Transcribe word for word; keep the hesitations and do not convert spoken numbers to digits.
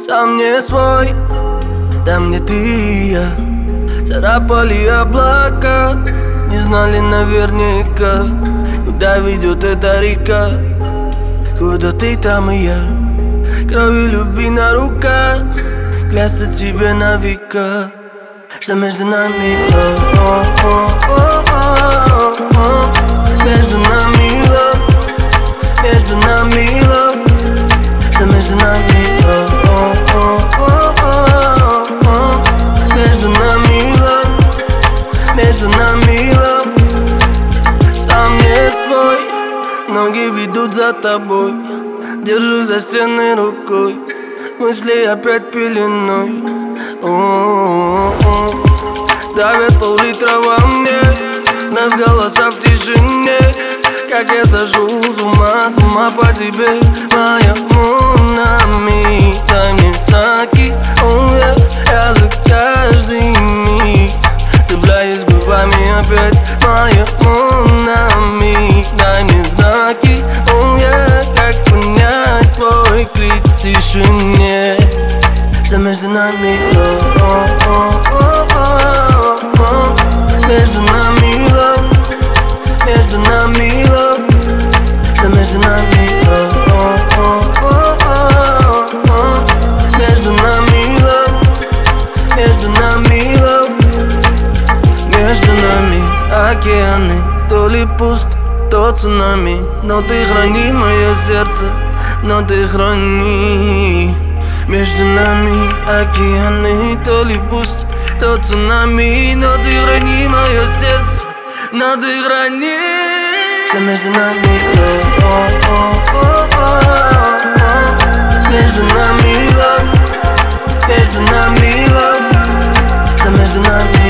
Сам не свой, там где ты и я. Царапали облака, не знали наверняка, куда ведет эта река. Куда ты, там и я. Кровью любви на руках, клясться тебе на века, что между нами, о-о-о-о-о-о. Между нами love, между нами love, что между нами, о-о-о-о-о-о. Между нами love, между нами love. Сам не свой, ноги ведут за тобой, держу за стены рукой, мысли опять пеленой. О-о-о-о. Давят пол-литра во мне, вновь голоса в тишине. Как я сожу с ума, с ума по тебе, моя Монами. Дай мне знаки, oh yeah. Я за каждый миг цепляюсь губами опять, моя Монами. Дай мне знаки, oh yeah. Как понять твой крик в тишине, что между нами, о-о-о-о-о-о. Между нами love, между нами love, что между нами, о-о-о-о-о-о. Между нами love, между нами love. Между нами океаны, то ли пуст, то цунами. Но ты храни мое сердце, но ты храни. Между нами океаны, то ли пуст, то цунами. Но ты храни мое сердце, но ты храни. Что между нами, о-о-о-о-о-о. Между нами love, между нами love, что между нами.